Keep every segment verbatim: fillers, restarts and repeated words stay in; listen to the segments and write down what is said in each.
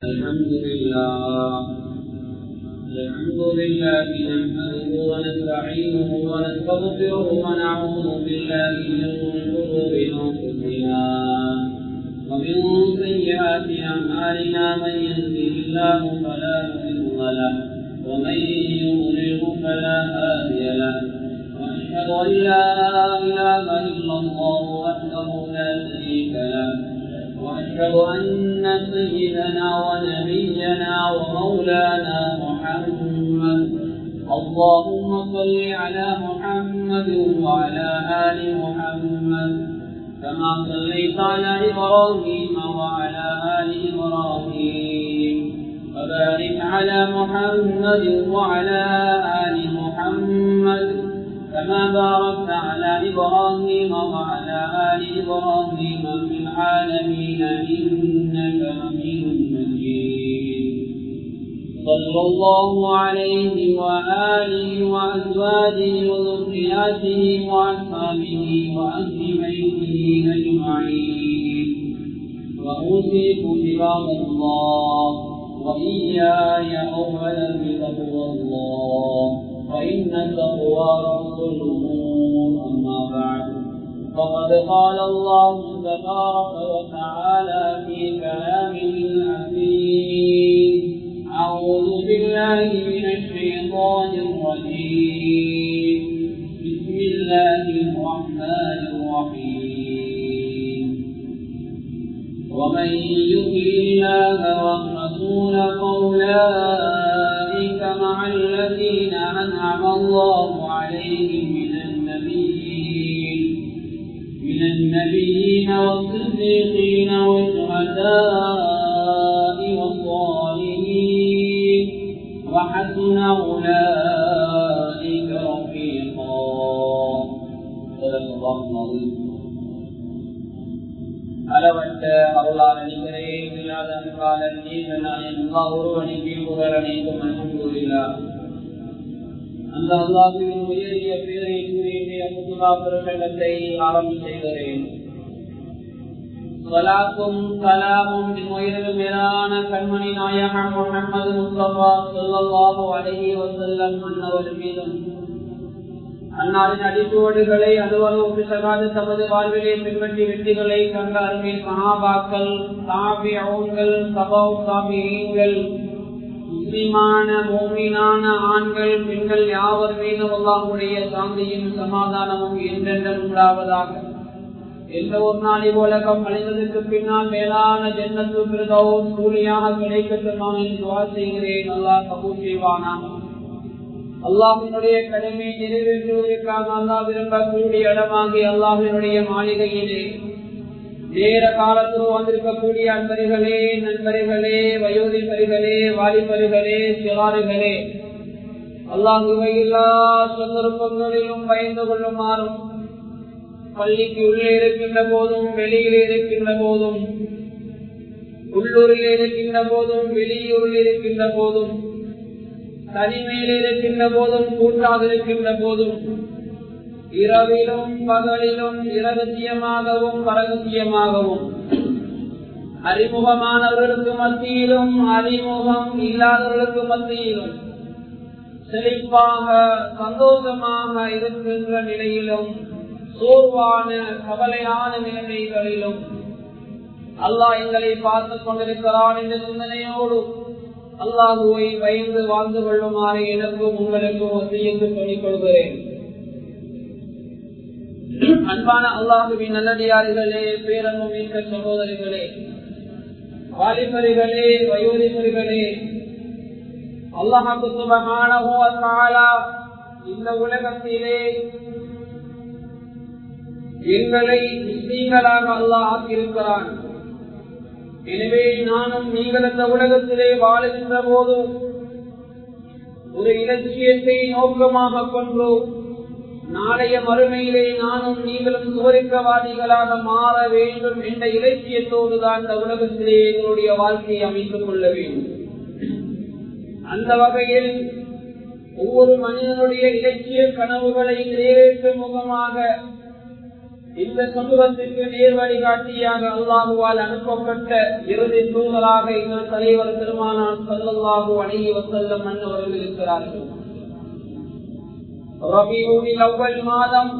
الحمد لله الحمد لله نحمده ونستعينه ونستغفره ونعوذ بالله من شرور انفسنا ومن سيئات اعمالنا من يهده الله فلا مضل له ومن يضلل فلا هادي له واشهد ان لا اله الا الله وحده لا شريك له وأشهد أن سيدنا ونبينا ومولانا محمد اللهم صل على محمد وعلى آل محمد كما صليت على إبراهيم وعلى آل إبراهيم وبارك على محمد وعلى آل محمد كما باركت على إبراهيم وعلى آل إبراهيم في العالمين إنك حميد مجيد صلى الله عليه وآله وأزواجه وذرياته وأصحابه وأهل بيته أجمعين وأوصيكم بعباد الله وإياي أولا بتقوى الله فإن التقوى رأس الأمور أما بعد فقد قال الله تبارك وتعالى في كلامه العزيز أعوذ بالله من الشيطان الرجيم بسم الله الرحمن الرحيم ومن يطع الله والرسول فأولئك مع الذين أنعم الله عليهم من النبيين من النبيين والصديقين والشهداء والصالحين وحسن أولئك رفيقا صدق الله العظيم. அளவற்ற அருளாளனிகளே இல்லாத அன்பாளன் நீங்களான எல்லா ஒருவனுக்கு புகழ் அனைத்தும் அல்ஹம்துலில்லாஹ். அந்த அல்லாஹ்வின் உயரிய பேரை கூறிய முதுகா பிரகடனத்தை ஆரம்பம் செய்கிறேன். ஸலாத்தும் ஸலாமும் உயர்வு மேலான கண்மணி நாயகம் முஹம்மது முஸ்தபா ஸல்லல்லாஹு அலைஹி வஸல்லம் அன்னவர் மீதும் அன்னாரின் அடிச்சுவடுகளை அதுவரும் பிசகாத தமது வாழ்விலே பின்பற்றி வெற்றிகளை கண்ட அருமை சஹாபாக்கள் தாபிஊன்கள் தபவு தாபிஈன்கள் முஸ்லிமான மூமினான ஆண்கள் பெண்கள் யாவர் மீதும் அல்லாஹ்வுடைய சாந்தியும் சமாதானமும் என்றென்றும் உண்டாவதாக. எந்த ஒரு நாள் இவ்வுலகம் அழிந்ததற்கு பின்னால் மேலான ஜன்னத்து ஃபிர்தௌஸ் கூலியாக கிடைக்கட்டும் என்று துஆ செய்கிறேன். அல்லாஹ் கபூல் செய்வானாக. அல்லாஹ்வினுடைய கடமை நிறைவேற்றுவதற்காக அல்லாஹ் விரும்பக்கூடிய இடமாகி அல்லாஹ்வினுடைய மாளிகையிலே நேர காலத்தில் வந்திருக்கக்கூடிய அன்பர்களே, நண்பர்களே, வயோதிபர்களே, வாலிபர்களே, சிறார்களே, அல்லாஹ்வை எல்லா சந்தர்ப்பங்களிலும் பயந்து கொள்ளுமாறும் பள்ளிக்கு உள்ளே இருக்கின்ற போதும் வெளியில் இருக்கின்ற போதும் உள்ளூரில் இருக்கின்ற போதும் வெளியூரில் இருக்கின்ற போதும் தனிமையில் இருக்கின்ற போதும் கூட்டாக இருக்கின்ற போதும் இரவிலும் பகலிலும் இரகசியமாகவும் பரகசியமாகவும் அறிமுகமானவர்களுக்கு மத்தியிலும் அறிமுகம் இல்லாதவர்களுக்கு மத்தியிலும் செழிப்பாக சந்தோஷமாக இருக்கின்ற நிலையிலும் சோர்வான கவலையான நிலைமைகளிலும் அல்லாஹ் எங்களை பார்த்துக் கொண்டிருக்கிறான் என்ற சிந்தனையோடு அல்லாஹுவை பயந்து வாழ்ந்து கொள்ளுமாறு எனக்கும் உங்களுக்கும் வசியத்து சொல்லிக் கொள்கிறேன். அன்பான அல்லாஹுவின் நல்லடியார்களே, பேரன்பு மிக்க சகோதரிகளே, வாலிபர்களே, வயோதிபர்களே, அல்லாஹ் சுப்ஹானஹு வ தஆலா இந்த உலகத்திலே எங்களை முஸ்லிம்களாக அல்லாஹ் ஆக்கியிருக்கிறான். எனவே நானும் நீங்கள் இந்த உலகத்திலே வாழுகின்ற போதும் ஒரு இலட்சியத்தை நோக்கமாக கொண்டு நாளைய மறுமையிலே நானும் நீங்களும் சுவர்க்கவாதிகளாக மாற வேண்டும் என்ற இலட்சியத்தோடு தான் இந்த உலகத்திலே எங்களுடைய வாழ்க்கையை அமைத்துக் கொள்ள வேண்டும். அந்த வகையில் ஒவ்வொரு மனிதனுடைய இலட்சிய கனவுகளை நிறைவேற்றும் முகமாக இந்த சமூகத்திற்கு நேர் வழிகாட்டியாக அல்லாஹுவால் அனுப்பப்பட்ட இறுதி தூதராக எங்கள் தலைவர் பெருமானார் ஸல்லல்லாஹு அலைஹி வஸல்லம் அன்னவர்கள் இருக்கிறார்கள். ரபீஉல் அவ்வல் மாதம்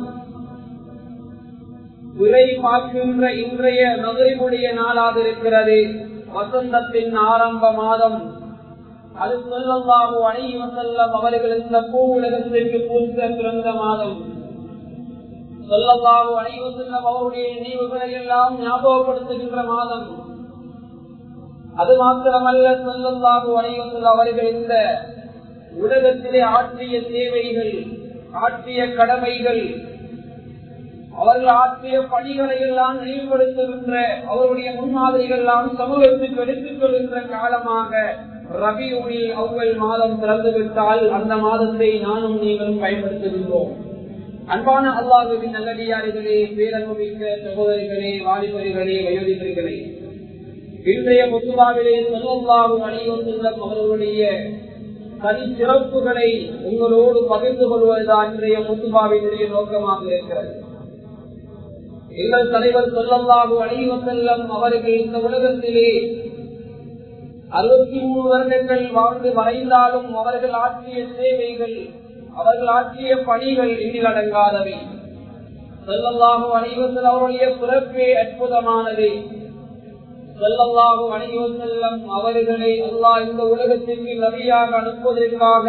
விரை பார்க்கின்ற இன்றைய மக்ரிபுடைய நாளாக இருக்கிறது. வசந்தத்தின் ஆரம்ப மாதம். அது ஸல்லல்லாஹு அலைஹி வஸல்லம் அவர்கள் இந்த பூ உலகத்திற்கு பூத்த பிறந்த மாதம். ஸல்லல்லாஹு அலைஹி வஸல்லம் அவருடைய நினைவுகளை எல்லாம் ஞாபகப்படுத்துகின்ற மாதம். அது மாத்திரமல்ல, ஸல்லல்லாஹு அலைஹி வஸல்லம் அவர்கள் இந்த உலகத்திலே ஆற்றிய சேவைகள், ஆற்றிய கடமைகள், அவர்கள் ஆற்றிய பணிகளை எல்லாம் நினைவுபடுத்துகின்ற அவருடைய முன்மாதிரிகள் எல்லாம் சமூகத்துக்கு எடுத்துக் கொள்கின்ற காலமாக ரபீஉல் அவ்வல் மாதம் திறந்துவிட்டால் அந்த மாதத்தை நானும் நீங்களும் பயன்படுத்துகின்றோம். அன்பான அல்லாஹ்வின் நல்லடியார்களே, பேரன்புமிக்க சகோதரிகளே, வாலிபர்களே, வயோதிகர்களே, இன்றைய முத்துபாவிலே ஸல்லல்லாஹு அலைஹி வஸல்லம் அவர்களுடைய தனி சிறப்புகளை உங்களோடு பகிர்ந்து கொள்வதுதான் இன்றைய முத்துபாவினுடைய நோக்கமாக இருக்கிறது. எங்கள் தலைவர் ஸல்லல்லாஹு அலைஹி வஸல்லம் அவர்கள் இந்த உலகத்திலே அறுபத்தி மூணு வருடங்கள் வாழ்ந்து மறைந்தாலும் அவர்கள் ஆற்றிய சேவைகள், அவர்கள் ஆற்றிய பணிகள் எண்ணில் அடங்காதவை. ஸல்லல்லாஹு அலைஹி வஸல்லம் அவருடைய பிறப்பே அற்புதமானது. ஸல்லல்லாஹு அலைஹி வஸல்லம் அவர்களை அல்லாஹ் இந்த உலகத்திற்கு நபியாக அனுப்புவதற்காக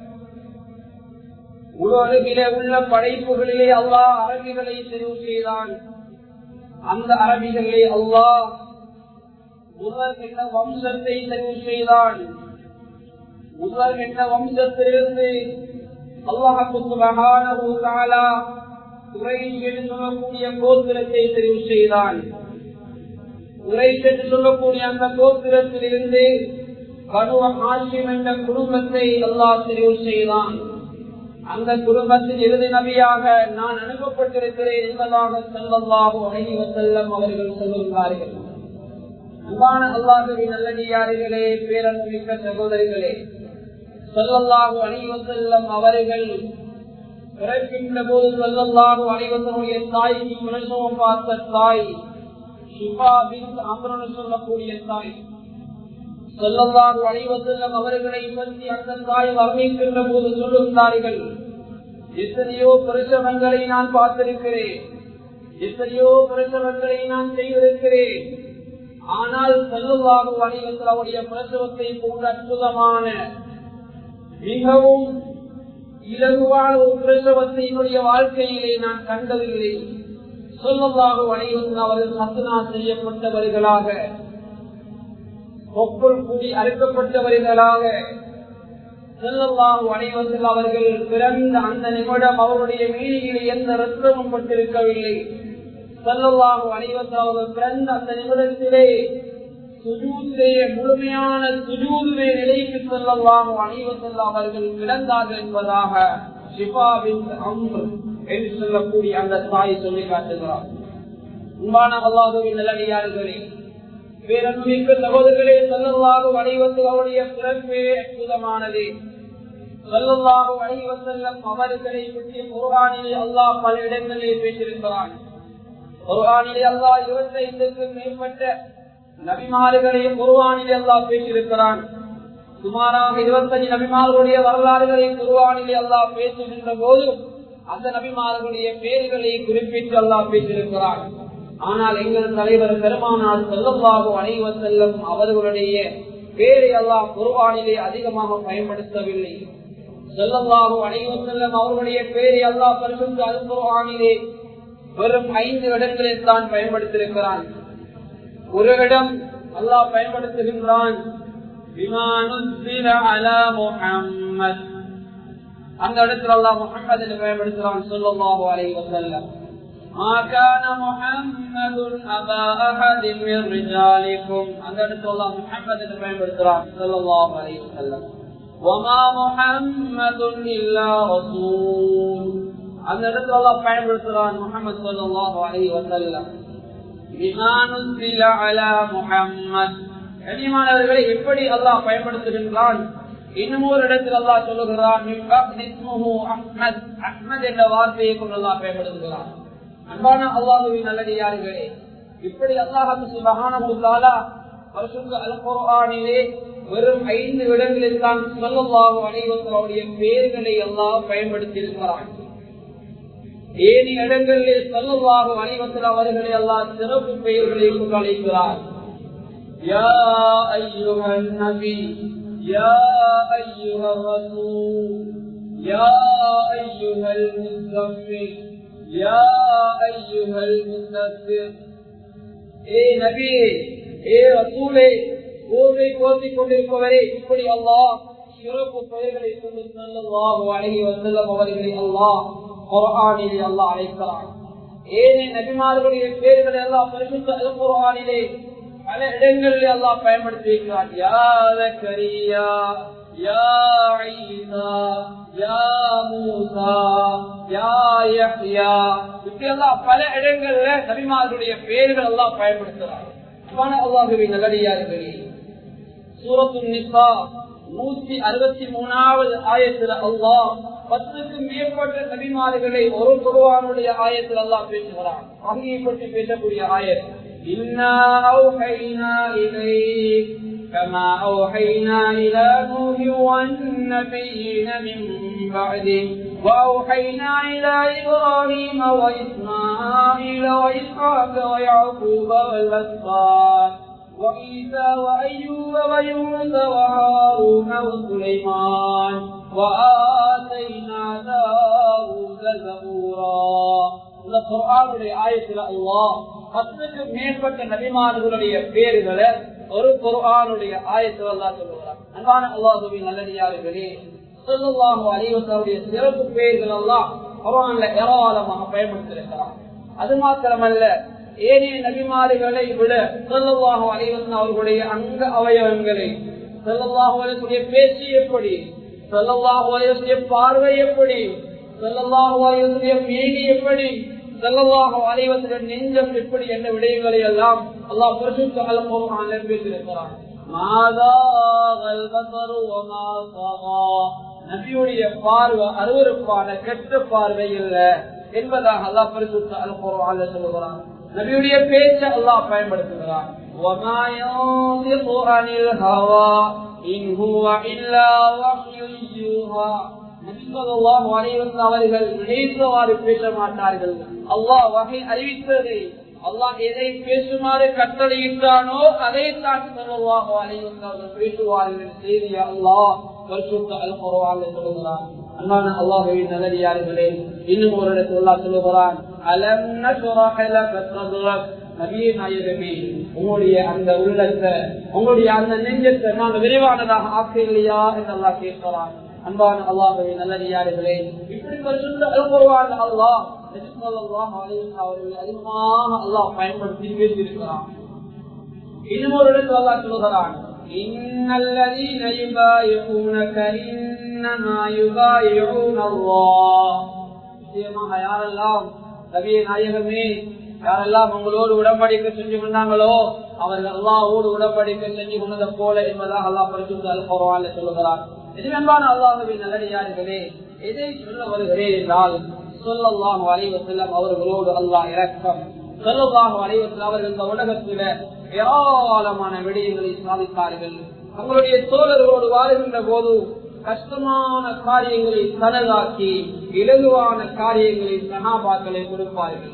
உலகிலே உள்ள படைப்புகளிலே அல்லாஹ் அரபிகளை தெரிவு செய்தான். அந்த அரபிகளை அல்லாஹ் முதல் என்ற வம்சத்தை தெரிவு செய்தான். முதல் என்ற வம்சத்திலிருந்து அல்லாஹ் சுப்ஹானஹு வ தஆலா குறைஷ் என்று சொல்லக்கூடிய கோத்திரத்தை தெரிவு செய்தான். குறைஷ் என்று சொல்லக்கூடிய அந்த கோத்திரத்திலிருந்து பனு ஹாஷிம் என்ற குடும்பத்தை அல்லாஹ் தெரிவு செய்தான். அந்த குடும்பத்தின் இறுதி நபியாக நான் அனுப்பப்பட்டிருக்கிறேன் என்பதாக ஸல்லல்லாஹு அலைஹி வஸல்லம் அவர்கள் சொல்லுகிறார்கள். அன்பான அல்லாஹ்வின் நல்லடியார்களே, பேரன்புமிக்க சகோதரிகளே, ஸல்லல்லாஹு அலைஹி வஸல்லம் அவர்கள் பிறக்கின்ற போது ஸல்லல்லாஹு அலைஹி வஸல்லம் தாய்க்கு பிரசவம் பார்த்த தாய் ஷிஃபா பின்த் அம்ர் என்று சொல்லக்கூடிய தாய். ஸல்லல்லாஹு அலைஹி வஸல்லம் அவர்களை பற்றி அந்த தாய் வர்ணிக்கின்ற போது சொல்லுகிறார்கள், எத்தனையோ பிரசவங்களை நான் பார்த்திருக்கிறேன், எத்தனையோ பிரசவங்களை நான் செய்திருக்கிறேன். ஆனால் ஸல்லல்லாஹு அலைஹி வஸல்லம் அவருடைய பிரசவத்தை போன்ற அற்புதமான மிகவும் இலகுவான ஒரு பிரசவத்தை என்னுடைய வாழ்க்கையிலே நான் கண்டதில்லை. ஸல்லல்லாஹு அலைஹி வஸல்லம் அவர்கள் ஹத்னா செய்யப்பட்டவர்களாக, கொப்புள் கூடி அறுக்கப்பட்டவர்களாக ஸல்லல்லாஹு அலைஹி வஸல்லம் அவர்கள் பிறந்த அந்த நிமிடம் அவருடைய மீனிலே எந்த ரத்தமும் பட்டிருக்கவில்லை. ஸல்லல்லாஹு அலைஹி வஸல்லம் அவர்கள் பிறந்த அந்த நிமிடத்திலே சுஜூதிலே முழுமையான சுஜூதிலே நிலைக்கு ஸல்லல்லாஹு அலைஹி வஸல்லம் அவர்கள் பிறந்தார்கள் என்பதாக ஷிஃபா பின்த் அம்ர் என்று சொல்லக்கூடிய அந்த தாய் சொல்லி காட்டுகிறார். அன்பான அல்லாஹ்வின் நல்லடியார்களே, பேரன்புமிக்க சகோதரர்களே, ஸல்லல்லாஹு அலைஹி வஸல்லம் அவருடைய பிறப்பே அற்புதமானது. ஸல்லல்லாஹு அலைஹி வஸல்லம் அவர்களை பற்றி குர்ஆனிலே அல்லாஹ் பல இடங்களிலே பேசியிருக்கிறான். குர்ஆனிலே அல்லாஹ் இருபத்தி ஐந்துக்கும் மேற்பட்ட நபிமார்களை குர்ஆனிலே அல்லாஹ் பேசியிருக்கிறான். சுமாராக இருபத்தஞ்சு நபிமார்களுடைய வரலாறுகளை குர்ஆனிலே அல்லாஹ் பேசுகின்ற போது அந்த நபிமார்களுடைய பெயர்களை குறிப்பிட்டு அல்லாஹ் பேசியிருக்கிறான். ஆனால் எங்கள் தலைவர் பெருமானார் ஸல்லல்லாஹு அலைஹி வஸல்லம் அவர்களுடைய பெயரை அல்லாஹ் குர்ஆனிலே அதிகமாக பயன்படுத்தவில்லை. ஸல்லல்லாஹு அலைஹி வஸல்லம் அவர்களுடைய பெயரை அல்லாஹ் பரிசுத்த அல் குர்ஆனிலே வெறும் ஐந்து இடங்களில் தான் பயன்படுத்தியிருக்கிறான். ஒரு இடம் அல்லாஹ் பயன்படுத்துகின்றான், பிமா நுஸ்ஸில அலா முஹம்மத். அந்த இடத்துல அல்லாஹ் முஹம்மத் என்று பயன்படுத்துகிறான். ஸல்லல்லாஹு அலைஹி வஸல்லம் ما كان محمد أبا أحد من رجالكم. அந்த இடத்துல அல்லாஹ் முஹம்மத் என்று பயன்படுத்துகிறான். ஸல்லல்லாஹு அலைஹி வஸல்லம் وما محمد إلا رسول. அந்த இடத்துல அல்லாஹ் பயன்படுத்துகிறான் முஹம்மத் ஸல்லல்லாஹு அலைஹி வஸல்லம். பிமா நுஸ்ஸில அலா முஹம்மத். கனிமானவர்களை எப்படி அல்லாஹ் பயன்படுத்துகின்றான்? இன்னும் ஒரு இடத்தில் அல்லாஹ் சொல்லுகிறான், அஹ்மத். அஹ்மத் என்ற வார்த்தையை கொண்டு அல்லாஹ் பயன்படுத்துகிறான். அன்பான அல்லாஹ்வின் நல்லடியார்களே, இப்படி அல்லாஹ் சுப்ஹானஹு வ தஆலா பரிசுத்த அல் குர்ஆனிலே வெறும் ஐந்து இடங்களில் தான் ஸல்லல்லாஹு அலைஹி வஸல்லுடைய பெயர்களை அல்லாஹ் பயன்படுத்தி இருக்கிறான். ஏனைய இடங்களிலே ஸல்லல்லாஹு அலைஹி வஸல்லம் அவர்களை அல்லாஹ் சிறப்பு பெயர்களை கொண்டு அழைக்கிறார். யா அய்யுஹன் நபி, யா அய்யுஹர் ரசூல், யா அய்யுஹல் முஸம்மில், யா அய்யுஹல் முத்தஸிர். ஏ நபியே, ஏ ரசூலே, போர்வை போர்த்திக் கொண்டிருப்பவரே, இப்படி அல்லாஹ் சிறப்பு பெயர்களை கொண்டு ஸல்லல்லாஹு அலைஹி வஸல்லம் அவர்களை அல்லாஹ் குர்ஆனிலே அல்லாஹ் அழைக்கிறான். ஏனைய நபிமார்களுடைய பெயர்களை அல்லாஹ் பரிசுத்த அல் குர்ஆனிலே பல இடங்களிலே அல்லாஹ் பயன்படுத்தி இருக்கிறான். யா ஜக்கரியா, யா ஈசா, யா மூசா, யா யஹ்யா, இப்படி அல்லாஹ் பல இடங்கள்ல நபிமார்களுடைய பெயர்கள் அல்லாஹ் பயன்படுத்துறான். அல்லாஹ்வின் நல்லடியார்களே, சூரத்துன் நிசா நூற்றி அறுபத்தி மூணாவது ஆயத்தில் அல்லாஹ் பத்துக்கும் மேற்பட்ட நபிமார்களை ஒரு குர்ஆனுடைய ஆயத்தில் அல்லாஹ் பேசுகிறான். வஹீயை பற்றி பேசக்கூடிய ஆயத். இன்னா அவ்ஹைனா இலைக் கமா அவ்ஹைனா இலா நூஹி வன்-நபிய்யின மின் பஅதிஹி وأوحينا إلى إبراهيم وإسماعيل وإسحاق ويعقوب والأسباط وعيسى وأيوب ويونس وهارون وسليمان وآتينا داود زبورا. இந்த குர்ஆனுடைய ஆயத்தில் அல்லாஹ் பத்துக்கு மேற்பட்ட நபிமார்களுடைய பெயர்களை ஒரு குர்ஆனுடைய ஆயத்தில் அல்லாஹ் சொல்கிறார். அன்பான அல்லாஹ்வின் நல்லடியார்களே, ஸல்லல்லாஹு அலைஹி வஸல்லுடைய சிறப்பு பெயர்கள் எல்லாம் குர்ஆன்ல ஏராளமாக பயன்படுத்தியிருக்கிறார். அது மாத்திரமல்ல, ஏனைய நபிமார்களை விட ஸல்லல்லாஹு அலைஹி வஸல்லம் அவர்களுடைய அங்க அவயவங்களை, ஸல்லல்லாஹு அலைஹி வஸல்லம் பேச்சு எப்படி, ஸல்லல்லாஹு அலைஹி வஸல்லம் பார்வை எப்படி, ஸல்லல்லாஹு அலைஹி வஸல்லம் மீதி எப்படி, ஸல்லல்லாஹு அலைஹி வஸல்லம் நெஞ்சம் எப்படி என்ற விடயங்களை எல்லாம் அல்லாஹ் பரிசுத்த அல் குர்ஆனில் பேசியிருக்கிறார். மாதாகல் பஸரு வமா ஸகா, நபியுடைய பார்வை அருவருப்பான கெட்ட பார்வை இல்ல என்பதாக அல்லாஹ் பரிசுத்த அல் குர்ஆனில் சொல்கிறான். நபியுடைய பேச்சை அல்லாஹ் பயன்படுத்துகிறான். வமா யன்திகு அனில் ஹவா இன் ஹுவ இல்லா வஹ்யுன் யூஹா. நபி ஸல்லல்லாஹு அலைஹி வஸல்லம் அவர்கள் நினைத்தவாறு பேச மாட்டார்கள். அல்லாஹ் வஹி அறிவித்ததை, அல்லாஹ் எதை பேசுமாறு கட்டளையிட்டானோ அதைத்தான் ஸல்லல்லாஹு அலைஹி வஸல்லம் பேசுவார்கள் செய்தியை அல்லாஹ் பரிசுத்த அல் குர்ஆனில் சொல்கிறான். அன்பான அல்லாஹ்வின் நல்லடியார்களே, இன்னும் ஒரு இடத்தில் அல்லாஹ் சொல்கிறான், அலம் நஷ்ரஹ் லக ஸத்ரக். நபியே நாயகமே, உங்களுடைய அந்த உள்ளத்தை, உங்களுடைய அந்த நெஞ்சத்தை நாங்கள் விரிவானதாக ஆக்கலையா என்று அல்லாஹ் கேட்கிறான். அன்பான அல்லாஹ்வின் நல்லடியார்களே, இப்படி பரிசுத்த அல் குர்ஆனில் அல்லாஹ் ஸல்லல்லாஹு அலைஹி வஸல்லம் அவர்களை அதிகமாக அல்லாஹ் பயன்படுத்தி பேசியிருக்கிறான். இன்னும் ஒரு இடத்தில் அல்லாஹ் சொல்கிறான், இன்னல்லதீன யுபாயிஊனக இன்னமா யுபாயிஊன அல்லாஹ். நிச்சயமாக யாரெல்லாம் நபியே நாயகமே, யாரெல்லாம் உங்களோடு உடன்படிக்கை செஞ்சு கொண்டாங்களோ அவர்கள் அல்லாஹ்வோடு உடன்படிக்கை செஞ்சு கொண்டதை போல என்பதாக அல்லாஹ் பரிசுத்த அல் குர்ஆனில் சொல்கிறார். அன்பான அல்லாஹ்வின் நல்லடியார்களே, எதை சொல்ல வருகிறேன் என்றால், ஸல்லல்லாஹு அலைஹி வஸல்லம் அவர்களோடு அல்லாஹ் இரக்கம். ஸல்லல்லாஹு அலைஹி வஸல்லம் அவர்கள் இந்த உலகத்தில ஏராளமான விடயங்களை சாதித்தார்கள். தங்களுடைய தோழர்களோடு வாழ்கின்ற போது கஷ்டமான காரியங்களை தனதாக்கி இலகுவான காரியங்களை சஹாபாக்களை கொடுப்பார்கள்.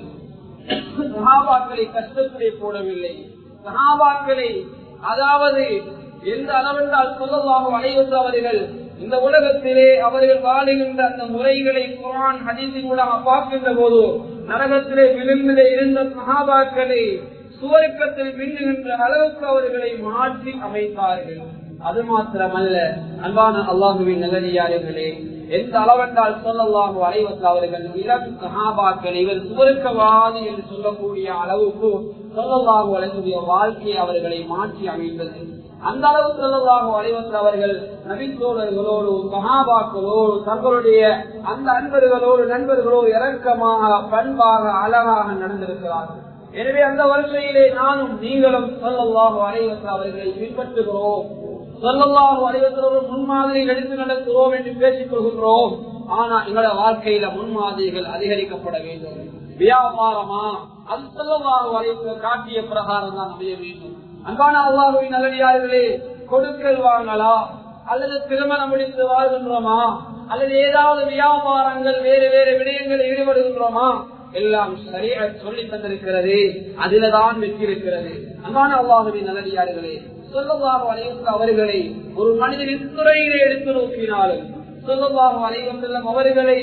சஹாபாக்களை கஷ்டத்திலே போடவில்லை. சஹாபாக்களை, அதாவது எந்த அளவென்றால் ஸல்லல்லாஹு அலைஹி வஸல்லம் அவர்கள் இந்த உலகத்திலே அவர்கள் வாழுகின்ற அந்த முறைகளை குர்ஆன் ஹதீஸின் மூலம் பார்க்கின்ற போது நரகத்திலே விளிம்பிலே இருந்த சஹாபாக்களை சுவர்க்கத்தில் மின்னுகின்ற அளவுக்கு அவர்களை மாற்றி அமைத்தார்கள். அது மாத்திரமல்ல, அன்பான அல்லாஹ்வின் நல்லடியார்களே, எந்த அளவென்றால் ஸல்லல்லாஹு அலைஹி வஸல்லம் அவர்கள் இளம் சஹாபாக்கள் இவர் சுவர்க்கவாதி என்று சொல்லக்கூடிய அளவுக்கு ஸல்லல்லாஹு அலைஹி வஸல்லம் வாழ்க்கையை அவர்களை மாற்றி அமைத்தது. அந்த அளவு ஸல்லல்லாஹு அலைஹி வஸல்லம் அவர்கள் நபி தோழர்களோடு சஹாபாக்களோடு தங்களுடைய அந்த அன்பர்களோடு நண்பர்களோடு இரக்கமாக பண்பாக அழகாக நடந்திருக்கிறார்கள். எனவே அந்த வரிசையிலே நானும் நீங்களும் ஸல்லல்லாஹு அலைஹி வஸல்லம் அவர்களை பின்பற்றுகிறோம். ஸல்லல்லாஹு அலைஹி வஸல்லம் முன்மாதிரியில் எடுத்து நடக்கிறோம் என்று பேசிக் கொள்கின்றோம். ஆனா எங்களோட வாழ்க்கையில முன்மாதிரிகள் அதிகரிக்கப்பட வேண்டும். வியாபாரமா? அது ஸல்லல்லாஹு அலைஹி வஸல்லம் காட்டிய பிரகாரம் தான் அமைய வேண்டும். அன்பான அல்லாஹ்வின் நல்லடியார்களே, கொடுக்கல் வாங்கலா அல்லது திருமணம் முடித்து வாழ்கின்றோமா அல்லது ஏதாவது வியாபாரங்கள் வேறு வேறு விடயங்களில் ஈடுபடுகின்றோமா, எல்லாம் சரியாக சொல்லி தந்திருக்கிறது. அதில்தான் வெற்றி இருக்கிறது. அன்பான அல்லாஹ்வின் நல்லடியார்களே, ஸல்லல்லாஹு அலைஹி வஸல்லம் அவர்களை ஒரு மனிதனின் துறையிலே எடுத்து நோக்கினாலும் ஸல்லல்லாஹு அலைஹி வஸல்லம் அவர்களை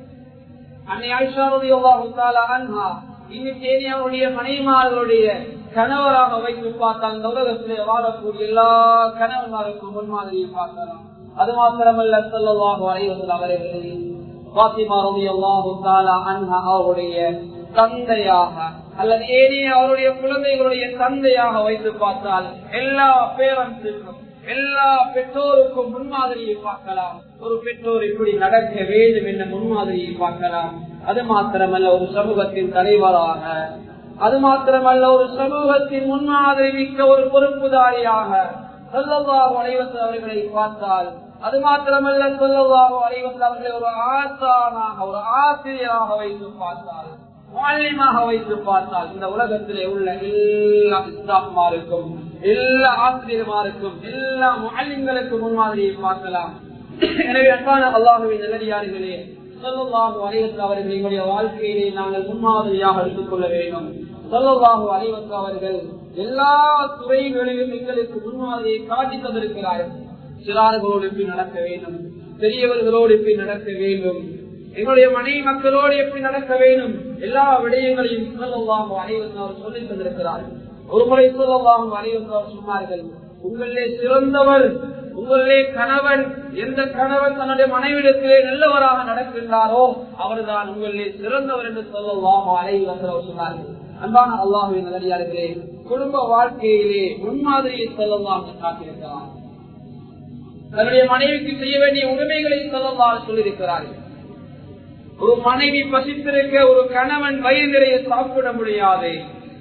அன்னை ஆயிஷா ரலியல்லாஹு தஆலா அன்ஹா இன்னைக்கு அவருடைய மனைவிமார்களுடைய கணவராக வைத்து பார்த்தால் இந்த உலகத்திலே வாழக்கூடிய எல்லா கணவன்மாருக்கும் முன்மாதிரியை பார்க்கலாம். அது மாத்திரமல்ல, ஸல்லல்லாஹு அலைஹி வஸல்லம் அவர்களை ஃபாத்திமா ரலியல்லாஹு தஆலா அன்ஹா அவருடைய தந்தையாக அல்லது ஏனைய அவருடைய குழந்தைகளுடைய தந்தையாக வைத்து பார்த்தால் எல்லா பேரண்ட்ஸுக்கும் எல்லா பெற்றோருக்கும் முன்மாதிரியை பார்க்கலாம். ஒரு பெற்றோர் இப்படி நடக்க வேண்டும் என்ற முன்மாதிரியை பார்க்கலாம். அது மாத்திரமல்ல, ஒரு சமூகத்தின் தலைவராக, அது மாத்திரமல்ல ஒரு சமூகத்தின் முன்மாதிரி மிக்க ஒரு பொறுப்புதாரியாக ஸல்லல்லாஹு அலைஹி வஸல்லம் அவர்களை பார்த்தால், அது மாத்திரமல்ல ஸல்லல்லாஹு அலைஹி வஸல்லம் அவர்களை ஒரு ஆசானாக ஒரு ஆசிரியராக வைத்து பார்த்தால், முஅல்லிமாக வைத்து பார்த்தால், இந்த உலகத்திலே உள்ள எல்லா இஸ்லாமாருக்கும் எல்லா ஆசிரியர்மாருக்கும் எல்லா முஅல்லிம்களுக்கும் முன்மாதிரியை பார்க்கலாம். எனவே அன்பான அல்லாஹ்வின் நல்லடியார்களே, ஸல்லல்லாஹு அலைஹி வஸல்லம் அவர்களுடைய வாழ்க்கையிலே நாங்கள் முன்மாதிரியாக எடுத்துக் கொள்ள வேண்டும். ஸல்லல்லாஹு அலைஹி வஸல்லம் அவர்கள் எல்லா துறைகளிலும் எங்களுக்கு முன்மாதிரியை காட்டி தந்திருக்கிறார்கள். சிறார்களோடு எப்படி நடக்க வேண்டும், பெரியவர்களோடு எப்படி நடக்க வேண்டும், எங்களுடைய மனைவி மக்களோடு எப்படி நடக்க வேண்டும், எல்லா விடயங்களையும் ஸல்லல்லாஹு அலைஹி வஸல்லம் அவர் சொல்லி தந்திருக்கிறார்கள். ஒரு முறை ஸல்லல்லாஹு அலைஹி வஸல்லம் சொன்னார்கள், உங்களிலே சிறந்தவர், உங்களிலே கணவன், எந்த கணவன் தன்னுடைய மனைவிடத்திலே நல்லவராக நடக்கின்றாரோ அவர்தான் உங்களிலே சிறந்தவர் என்று ஸல்லல்லாஹு அலைஹி வஸல்லம் சொன்னார்கள். அன்பான அல்லாஹ்வின் நல்லடியார்களே, குடும்ப வாழ்க்கையிலே முன்மாதிரியை ஸல்லல்லாஹு காட்டியிருக்கிறார். தன்னுடைய மனைவிக்கு செய்ய வேண்டிய உரிமைகளை ஸல்லல்லாஹு சொல்லியிருக்கிறார்கள். ஒரு மனைவி பசித்திருக்க ஒரு கணவன் வயிறு நிறைய சாப்பிட முடியாது.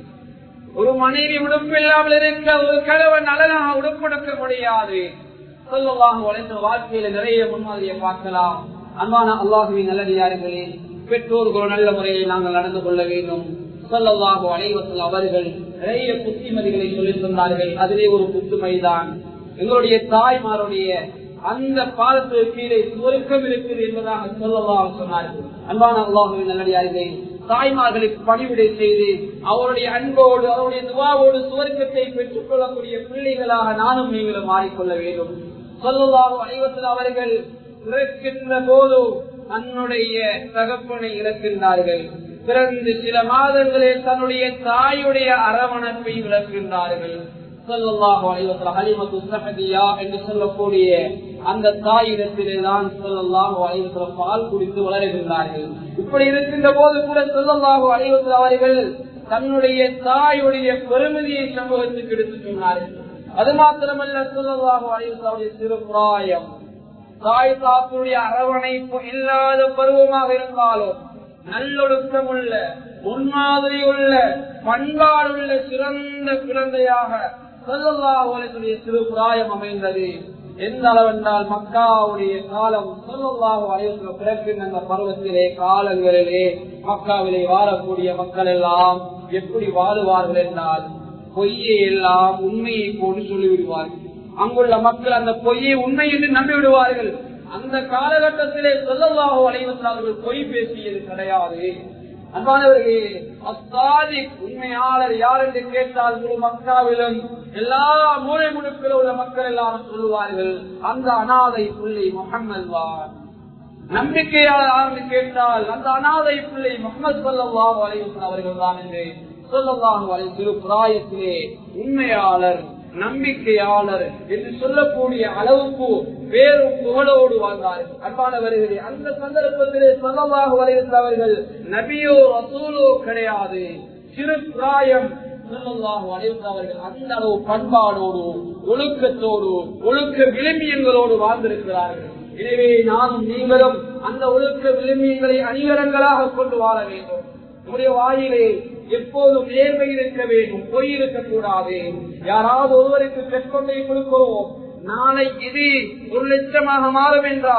ஒரு மனைவி உடுப்பில்லாமல் இருக்க ஒரு கணவன் அழகாக உடுப்பெடுக்க முடியாது. ஸல்லல்லாஹு அலைஹி வஸல்லம் வாழ்க்கையில நிறைய முன்மாதிரியை பார்க்கலாம். அன்பான அல்லாஹ்வின் நல்லடியார்களே, பெற்றோர்கள் நல்ல முறையில் நாங்கள் நடந்து கொள்ள வேண்டும். ஸல்லல்லாஹு அலைஹி வஸல்லம் அவர்கள் நிறைய புத்திமதிகளை சொல்லி தந்தார்கள். அதிலே ஒரு புத்துமைதான் எங்களுடைய தாய்மாருடைய அந்த பாதத்துக்கு கீழே சுவர்க்கம் இருக்குது என்பதாக ஸல்லல்லாஹு சொன்னார்கள். அன்பான அல்லாஹ்வின் நல்லடியார்களே, தாய்மார்களுக்கு பணிவிடை செய்து அவருடைய அன்போடு அவருடைய துஆவோடு சுவர்க்கத்தை பெற்றுக் கொள்ளக்கூடிய பிள்ளைகளாக நானும் நீங்களும் மாறிக்கொள்ள வேண்டும். ஸல்லல்லாஹு அலைஹி வஸல்லம் அவர்கள் இறக்கின்ற போது தன்னுடைய தகப்பனை இழக்கின்றார்கள். பிறந்து சில மாதங்களே தன்னுடைய தாயுடைய அரவணைப்பை இழக்கின்றார்கள். ஸல்லல்லாஹு அலைஹி வஸல்லம் ஹலீமத்து ஸஅதியா என்று சொல்லக்கூடிய அந்த தாயிடத்திலேதான் ஸல்லல்லாஹு அலைஹி வஸல்லம் பால் குடித்து வளர்கின்றார்கள். இப்படி இருக்கின்ற போது கூட ஸல்லல்லாஹு அலைஹி வஸல்லம் அவர்கள் தன்னுடைய தாயுடைய பெருமதியை சமூகத்துக்கு எடுத்து சொன்னார்கள். அது மாத்திரமல்ல, ஸல்லல்லாஹு அலைஹி வஸல்லம் சிறு பிராயம், தாய் தாப்புடைய அரவணைப்பு இல்லாத பருவமாக இருந்தாலும் நல்லொழுக்கம் உள்ள முன்மாதிரி உள்ள பண்பாடுள்ள சிறந்த குழந்தையாக ஸல்லல்லாஹு அலைஹி வஸல்லம் சிறு பிராயம் அமைந்தது. எந்த அளவென்றால் மக்காவுடைய காலம் ஸல்லல்லாஹு அலைஹி வஸல்லம் பிறக்கின்ற அந்த பருவத்திலே காலங்களிலே மக்காவிலே வாழக்கூடிய மக்கள் எல்லாம் எப்படி வாழுவார்கள் என்றால் பொய்யை எல்லாம் உண்மையை போட்டு சொல்லிவிடுவார்கள். அங்குள்ள மக்கள் அந்த பொய்யை உண்மை என்று நம்பிவிடுவார்கள். அந்த காலகட்டத்திலே ஸல்லல்லாஹு அலைஹி வஸல்லம் அவர்கள் பொய் பேசியது கிடையாது. அன்பானவர்களே, அஸ்ஸாதிக் உண்மையாளர் யார் என்று கேட்டால் முழு மக்காவிலும் எல்லா மூலை முடுக்கில் உள்ள மக்கள் எல்லாம் சொல்லுவார்கள், அந்த அனாதை பிள்ளை முஹம்மது தான். நம்பிக்கையாளர் யார் என்று கேட்டால் அந்த அனாதை பிள்ளை முஹம்மது ஸல்லல்லாஹு அலைஹி வஸல்லம் அவர்கள் தான் என்று ஸல்லல்லாஹு அலைஹி வஸல்லம் பிராயத்திலே உண்மையாளர் நம்பிக்கையாளர் என்று சொல்லக்கூடிய அளவுக்கு வேறும் புகழோடு வாழ்ந்தார்கள். அன்பானவர்களே, அந்த சந்தர்ப்பத்திலே ஸல்லல்லாஹு அலைஹி வஸல்லம் அவர்கள் நபியோ ரசூலோ கிடையாது. சிறு பிராயம் ஸல்லல்லாஹு அலைஹி வஸல்லம் அவர்கள் அந்த அளவு பண்பாடோடு ஒழுக்கத்தோடு ஒழுக்க விளிம்பியங்களோடு வாழ்ந்திருக்கிறார்கள். எனவே நானும் நீங்களும் அந்த ஒழுக்க விளிம்பியங்களை அணிகலங்களாக கொண்டு வாழ வேண்டும். நம்முடைய வாயிலே எப்போதும் நேர்மை இருக்க வேண்டும், பொய் இருக்கக்கூடாது. யாராவது ஒருவருக்கு பெட்கொண்டை கொடுக்கிறோம், நாளை இது ஒரு லட்சமாக மாறும் என்றால்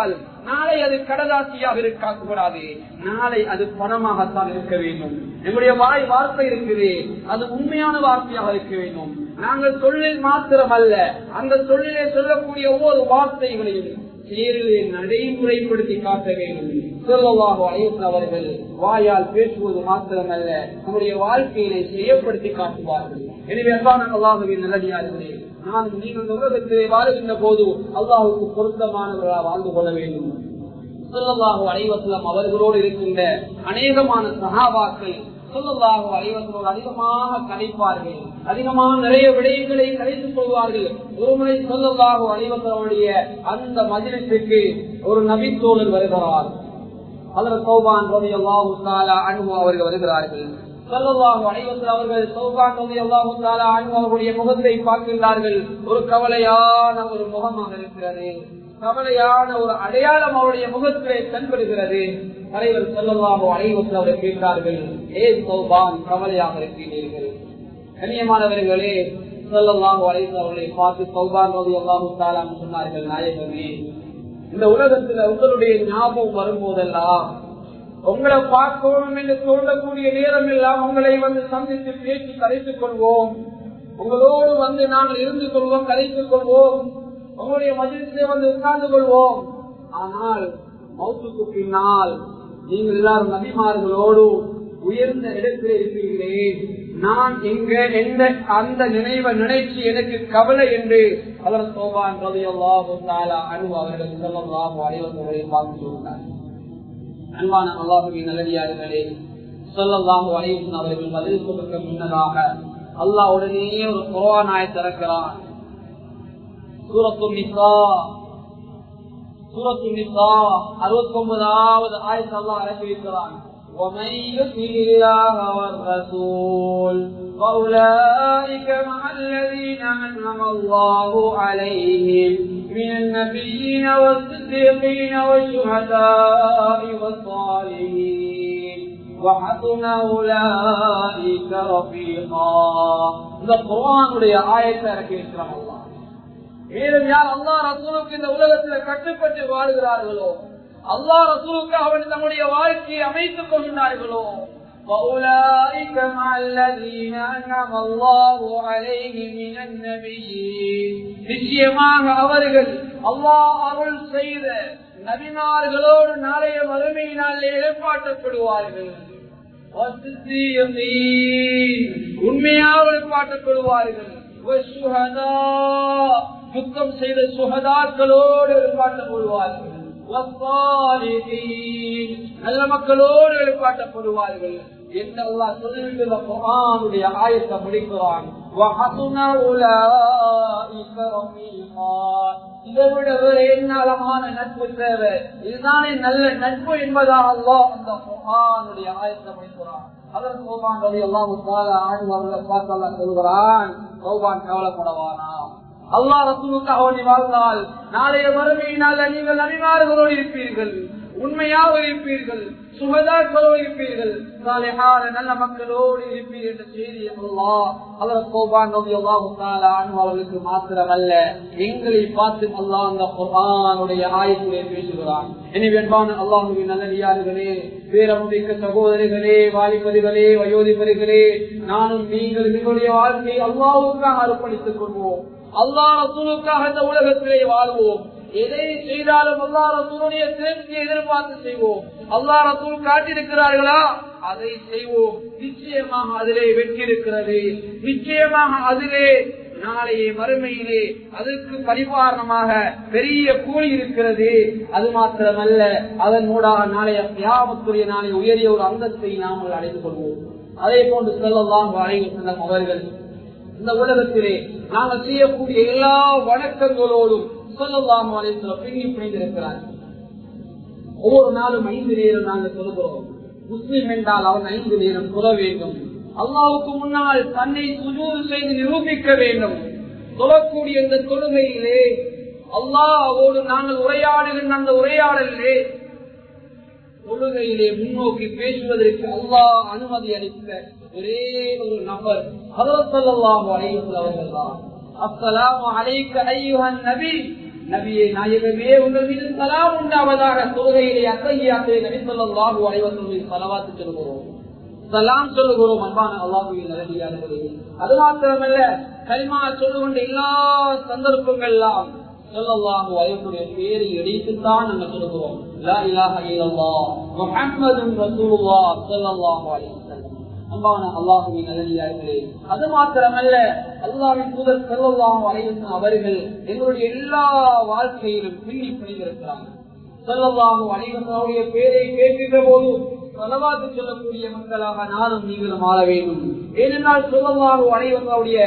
நாளை அது கடதாசியாக இருக்கக்கூடாது, நாளை அது பணமாகத்தான் இருக்க வேண்டும். நம்முடைய வாய் வார்த்தை இருக்குது, அது உண்மையான வார்த்தையாக இருக்க வேண்டும். நாங்கள் சொல்லில் மாத்திரம் அல்ல, அந்த சொல்லிலே சொல்லக்கூடிய ஒவ்வொரு வார்த்தைகளையும் செயலிலே நடைமுறைப்படுத்தி காட்ட வேண்டும். ஸல்லல்லாஹு அலைஹி வஸல்லம் அவர்கள் வாயால் பேசுவது மாத்திரமல்ல, நம்முடைய வாழ்க்கையிலே செயல்படுத்தி காட்டுவார்கள். எனவே அன்பான அல்லாஹ்வின் நல்லடியார்களே, நான் நீங்கள் உலகத்திலே வாழுகின்ற போது அல்லாஹ்வுக்கு பொருத்தமானவர்களாக வாழ்ந்து கொள்ள வேண்டும். ஸல்லல்லாஹு அலைஹி வஸல்லம் அவர்களோடு இருக்கின்ற அநேகமான சஹாபாக்கள் ஸல்லல்லாஹு அலைஹி வஸல்லம் அதிகமாக கலைப்பார்கள், அதிகமாக நிறைய விடயங்களை கலைத்துக் கொள்வார்கள். ஒருமுறை ஸல்லல்லாஹு அலைஹி வஸல்லமுடைய அந்த மஜ்லிஸுக்கு ஒரு நபி தோழர் வருகிறார். ஹஜ்ரத் தௌபான் ரலியல்லாஹு தஆலா அன்ஹு அவர்கள் வருகிறார்கள். ஸல்லல்லாஹு அலைஹி வஸல்லம் அவர்கள் தௌபான் ரலியல்லாஹு தஆலா அன்ஹு அவருடைய முகத்தை பார்க்கிறார்கள். ஒரு கவலையான ஒரு முகமாக இருக்கிறது, கவலையான ஒரு அடையாளம் அவருடைய முகத்திலே தென்படுகிறது. தலைவர் ஸல்லல்லாஹு அலைஹி வஸல்லம் அவர்கள் கேட்டார்கள், ஏ தௌபான், கவலையாக இருக்கிறீர்கள்? கண்ணியமானவர்களே, ஸல்லல்லாஹு அலைஹி வஸல்லம் அவர்களை பார்த்து தௌபான் ரலியல்லாஹு தஆலா சொன்னார்கள், நாயகமே, இந்த உலகத்துல உங்களுடைய ஞாபகம் வரும்போதெல்லாம், உங்களை பார்க்கணும் என்று தோன்றக்கூடிய நேரம் எல்லாம் உங்களை வந்து சந்தித்து பேசி கலைத்துக் கொள்வோம், உங்களோடு வந்து நாங்கள் இருந்து கொள்வோம், கலைத்துக் கொள்வோம், உங்களுடைய மஜ்லிஸிலே வந்து உட்கார்ந்து கொள்வோம். ஆனால் மௌத்துக்கு பின்னால் நீங்கள் எல்லாரும் நபிமார்களோடு உயர்ந்த இடத்திலே இருக்கிறீர்களே, நான் இங்க எந்த அந்த நினைவை நினைச்சு எனக்கு கவலை என்று ஹஜ்ரத் தௌபான் ரலியல்லாஹு தஆலா அன்ஹு அவர்கள் ஸல்லல்லாஹு அலைஹி வஸல்லம் பார்த்து சொன்னார். அன்பான அல்லாஹ்வின் நல்லடியார்களே, ஸல்லல்லாஹு அலைஹி வஸல்லம் அவர்கள் பதில் கொடுக்க முன்னதாக அல்லாஹ் உடனே ஒரு குர்ஆன் ஆயத்தை இறக்கிறான். சூரத்துன் நிசா சூரத்துன் நிசா அறுபத்தி ஒன்பதாவது ஆயத்தை அல்லாஹ் இறக்கி இருக்கிறான். ومن يطع الله والرسول فأولئك مع الذين أنعم الله عليهم من النبيين والصديقين والشهداء والصالحين وحسن أولئك رفيقا. இந்த குர்ஆனுடைய ஆயத்தை இறக்கி இருக்கிறான் அல்லாஹ். மேலும் யார் அல்லாஹ் ரசூலுக்கு இந்த உலகத்தில் கட்டுப்பட்டு வாழ்கிறார்களோ, அல்லாஹ் ரசூலுக்காக அவன் தம்முடைய வாழ்க்கையை அமைத்துக் கொண்டார்களோ, وَأُولَئِكَ مَعَ الَّذِينَ أَنْعَمَ اللَّهُ عَلَيْهِمْ مِنَ النَّبِيِّينَ, நிச்சயமாக அவர்கள் அல்லாஹ் அருள் செய்த நபிமார்களோடு நாளைய மறுமையினால் எழுப்பாட்டப்படுவார்கள். உண்மையாக எழுப்பாட்டப்படுவார்கள். யுத்தம் செய்த சுஹதாக்களோடு எழுப்பாட்டப்படுவார்கள். நல்ல மக்களோடு எழுப்பாட்டப்படுவார்கள் என்று அல்லாஹ் சொல்லிவிட்டு குர்ஆனுடைய ஆயத்தை முடிக்கிறான். இதை விட வேறு என்ன அழகான நட்பு தேவை? இதுதானே நல்ல நட்பு என்பதாக அல்லாஹ் அந்த குர்ஆனுடைய ஆயத்தை முடிக்கிறான். அதற்கு தௌபான் ரலியல்லாஹு தஆலா அன்ஹு அவர்களை பார்த்து அல்லாஹ் சொல்கிறான், தௌபான் கவலைப்படவானா, அல்லாஹ் ரசூலுக்காக நீ வாழ்ந்தால் நாளைய மறுமையினால் நீங்கள் நபிமார்களோடு இருப்பீர்கள், உண்மையாக இருப்பீர்கள், சுஹதாக்களோடு இருப்பீர்கள், சாலிஹான நல்ல மக்களோடு இருப்பீர்கள் என்ற செய்தி அல்லாஹ் ஹஜ்ரத் தௌபான் ரலியல்லாஹு தஆலா அன்ஹு அவர்களுக்கு மாத்திரமல்ல, எங்களை பார்த்து அல்லாஹ் அந்த குர்ஆனுடைய ஆயத்திலே பேசுகிறான். எனவே அன்பான அல்லாஹ்வின் நல்லடியார்களே, பேரமுடிக்க சகோதரிகளே, வாலிபர்களே, வயோதிபர்களே, நானும் நீங்கள் எங்களுடைய வாழ்க்கையை அல்லாஹ்வுக்காக அர்ப்பணித்துக் கொள்வோம். அல்லாஹ் ரசூலுக்காக இந்த உலகத்திலே வாழ்வோம். எதை செய்தாலும் அல்லாஹ் ரசூலுடைய திருப்தியை எதிர்பார்த்து செய்வோம். அல்லாஹ் ரசூல் காட்டியிருக்கிறார்களா, அதை செய்வோம். நிச்சயமாக அதிலே வெற்றி இருக்கிறது, நிச்சயமாக அதிலே நாளைய மறுமையிலே அதற்கு பரிபாரணமாக பெரிய கூலி இருக்கிறது. அது மாத்திரமல்ல, அதன் மூடாக நாளைய கியாமத்துடைய நாளை உயரிய ஒரு அந்தத்தை நாங்கள் அடைந்து கொள்வோம். அதே போன்று ஸல்லல்லாஹு அலைஹி வஸல்லம் அவர்கள் இந்த உலகத்திலே நாங்கள் செய்யக்கூடிய எல்லா வணக்கங்களோடும் ஸல்லல்லாஹு அலைஹி வஸல்லம் பின்னி பிணைந்திருக்கிறார்கள். ஒவ்வொரு நாளும் ஐந்து நேரம் நாங்கள் சொல்கிறோம். முஸ்லிம் என்றால் அவன் ஐந்து நேரம் சொல்ல வேண்டும். அல்லாஹ்வுக்கு முன்னால் தன்னை சுஜூது செய்து நிரூபிக்க வேண்டும். சொல்லக்கூடிய இந்த தொழுகையிலே அல்லாஹ்வோடு நாங்கள் உரையாடுகின்ற அந்த உரையாடலிலே தொழுகையிலே முன்னோக்கி பேசுவதற்கு அல்லாஹ் அனுமதி அளித்த ஒரே ஒரு நபர் ஹஜ்ரத் ஸல்லல்லாஹு அலைஹி வஸல்லம் அவர்கள் தான். அஸ்ஸலாமு அலைக்க அய்யுஹன் நபி நபியே நாயகமே உங்கள் மீது சலாம் உண்டாவதாக தொழுகையிலே அத்தஹியாத்திலே நபி ஸல்லல்லாஹு அலைஹி வஸல்லம் ஸலவாத் சொல்கிறோம், சலாம் சொல்லுகிறோம். அன்பான அல்லாஹ்வின் நல்லடியார்களே, அது மாத்திரமல்ல கலிமா சொல்லுகின்ற எல்லா சந்தர்ப்பங்கள்லாம் ஸல்லல்லாஹு அலைஹி வஸல்லம் பேரை எடுத்துத்தான் நாங்கள் சொல்லுகிறோம். லா இலாஹ இல்லல்லாஹ் முஹம்மதுர் ரசூலுல்லாஹ் ஸல்லல்லாஹு அலைஹி வஸல்லம். அன்பான அல்லாஹ்வின் நல்லடியார்களே, அது மாத்திரமல்ல அல்லாஹ்வின் தூதர் ஸல்லல்லாஹு அலைஹி வஸல்லம் அவர்கள் எங்களுடைய எல்லா வாழ்க்கையிலும் பின்னி பிணைந்திருக்கிறார்கள். ஸல்லல்லாஹு அலைஹி வஸல்லம் அவருடைய பேரை கேட்கின்ற போது ஸலவாத் சொல்லக்கூடிய மக்களாக நானும் நீங்களும் ஆள வேண்டும். ஏனென்றால் ஸல்லல்லாஹு அலைஹி வஸல்லம் அவருடைய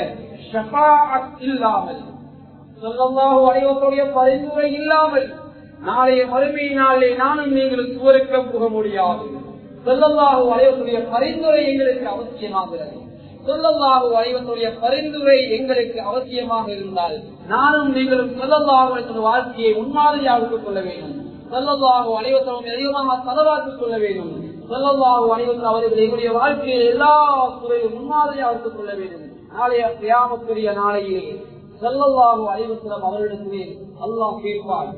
ஷஃபாஅத் இல்லாமல், ஸல்லல்லாஹு அலைஹி வஸல்லம் அவருடைய பரிந்துரை இல்லாமல் நாளைய மறுமை நாளிலே நானும் நீங்களும் சுவர்க்கம் போக முடியாது. ஸல்லல்லாஹு அலைஹி வஸல்லம் பரிந்துரை எங்களுக்கு அவசியமாகிறது. ஸல்லல்லாஹு அலைஹி வஸல்லம் பரிந்துரை எங்களுக்கு அவசியமாக இருந்தால் நானும் நீங்களும் ஸல்லல்லாஹு அலைஹி வஸல்லம் வாழ்க்கையை முன்மாதிரியாக கொள்ள வேண்டும். ஸல்லல்லாஹு அலைஹி வஸல்லம் அதிகமாக ஸலவாத் சொல்ல வேண்டும். ஸல்லல்லாஹு அலைஹி வஸல்லம் அவர்கள் எங்களுடைய வாழ்க்கையை எல்லா துறையிலும் முன்மாதிரியாக கொள்ள வேண்டும். நாளைய கியாமத்துடைய நாளையிலே ஸல்லல்லாஹு அலைஹி வஸல்லம் அவர்களிடத்திலே அல்லாஹ் கேட்பார்.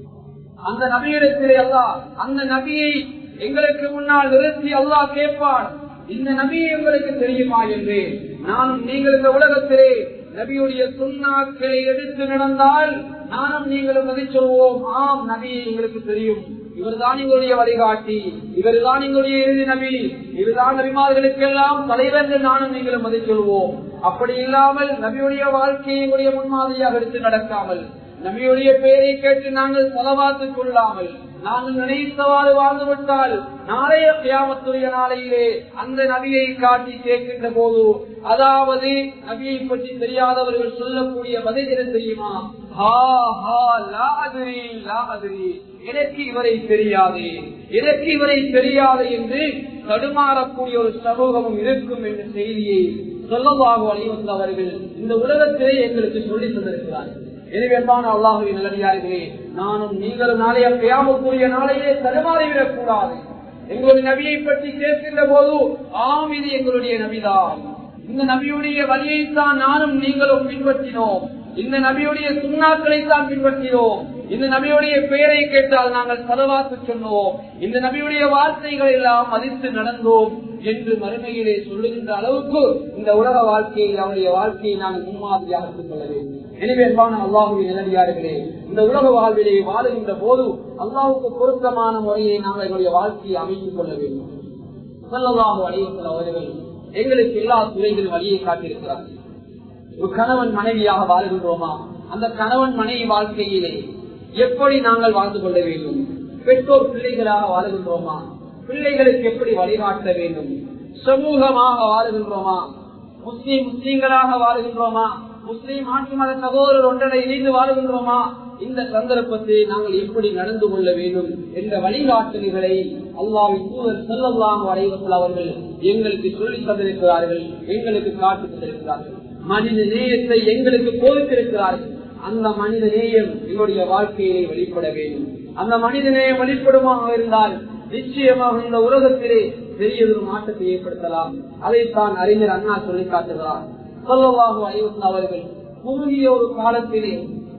அந்த நபியிடத்திலே அல்லாஹ் அந்த நபியை எங்களுக்கு முன்னால் நிறுத்தி அல்லாஹ் கேட்பான், இந்த நபி எங்களுக்கு தெரியுமா என்று. நானும் நீங்கள் இந்த உலகத்திலே நபியுடைய சுன்னாக்களை எடுத்து நடந்தால் நானும் நீங்களும் அதை சொல்வோம், ஆம் நபியை எங்களுக்கு தெரியும், இவர்தான் எங்களுடைய வழிகாட்டி, இவர்தான் எங்களுடைய இறுதி நபி, இதுதான் நபிமார்களுக்கெல்லாம் தலைவர் என்று நானும் நீங்களும் அதை சொல்வோம். அப்படி இல்லாமல் நபியுடைய வாழ்க்கையை எங்களுடைய முன்மாதிரியாக எடுத்து நடக்காமல், நபியுடைய பெயரை கேட்டு நாங்கள் ஸலவாத் கொள்ளாமல் நாங்கள் நினைத்தவாறு வாழ்ந்துவிட்டால் நாளைய கியாமத்துடைய நாளையிலே அந்த நபியை காட்டி கேட்கின்ற போது, அதாவது நபியை பற்றி தெரியாதவர்கள் சொல்லக்கூடிய பதில் என்ன தெரியுமா? ஹா ஹா லா அத்ரி லா அத்ரி, எனக்கு இவரை தெரியாது, எனக்கு இவரை தெரியாது என்று தடுமாறக்கூடிய ஒரு சமூகமும் இருக்கும் என்ற செய்தியை ஸல்லல்லாஹு அலைஹி வஸல்லம் அவர்கள் இந்த உலகத்திலே எங்களுக்கு சொல்லி தந்திருக்கிறார்கள். எனவே அல்லாஹ்வின் நல்லடியார்களே, நானும் நீங்களும் நாளைய கியாமத்துடைய நாளையிலே தடுமாறிவிடக் கூடாது. எங்களுடைய நபியை பற்றி கேட்கின்ற போது, ஆம் இது எங்களுடைய நபிதான், இந்த நபியுடைய வழியைத்தான் நானும் நீங்களும் பின்பற்றினோம், இந்த நபியுடைய சுன்னாக்களை தான் பின்பற்றினோம், இந்த நபியுடைய பெயரை கேட்டால் நாங்கள் ஸலவாத் சொன்னோம், இந்த நபியுடைய வார்த்தைகள் எல்லாம் மதித்து நடந்தோம் என்று மறுமையிலே சொல்லுகின்ற அளவுக்கு இந்த உலக வாழ்க்கையை அவருடைய வாழ்க்கையை நாங்கள் முன்மாதிரியாக எடுத்துக் கொள்ள வேண்டும். எனவே அன்பான அல்லாஹ்வின் நல்லடியார்களே, இந்த உலக வாழ்விலே வாழுகின்ற போது அல்லாஹ்வுக்கு பொருத்தமான முறையை நாங்கள் எங்களுடைய வாழ்க்கையை அமைத்துக் கொள்ள வேண்டும். ஸல்லல்லாஹு அலைஹி வஸல்லம் அவர்கள் எங்களுக்கு எல்லா துறைகளிலும் வழியை காட்டியிருக்கிறார்கள். ஒரு கணவன் மனைவியாக வாழ்கின்றோமா, அந்த கணவன் மனைவி வாழ்க்கையிலே எப்படி நாங்கள் வாழ்ந்து கொள்ள வேண்டும்? பெற்றோர் பிள்ளைகளாக வாழ்கின்றோமா, பிள்ளைகளுக்கு எப்படி வழிகாட்ட வேண்டும்? சமூகமாக வாழ்கின்றோமா, முஸ்லீம் முஸ்லீம்களாக வாழ்கின்றோமா, முஸ்லீம் ஆட்சி மத சகோதரர் ஒன்றரை இணைந்து வாழ்கின்றோமா? இந்த சந்தர்ப்பத்தை நாங்கள் எப்படி நடந்து கொள்ள வேண்டும் என்ற வழிகாட்டுதல்களை அல்லாஹ்வின் தூதர் ஸல்லல்லாஹு அலைஹி வஸல்லம் அவர்கள் எங்களுக்கு சொல்லி தந்திருக்கிறார்கள், எங்களுக்கு காட்டி தந்திருக்கிறார்கள். மனித நேயத்தை எங்களுக்கு போதித்திருக்கிறார்கள். அந்த மனித நேயம் எங்களுடைய வாழ்க்கையிலே வெளிப்பட வேண்டும். அந்த மனித நேயம் வெளிப்படுமாக இருந்தால் நிச்சயமாக இந்த உலகத்திலே பெரியதொரு மாற்றத்தை ஏற்படுத்தலாம். அதைத்தான் அறிஞர் அண்ணா சொல்லி காட்டுகிறார். ஸல்லல்லாஹு அலைஹி வஸல்லம் அவர்கள் குறுகிய ஒரு காலத்திலே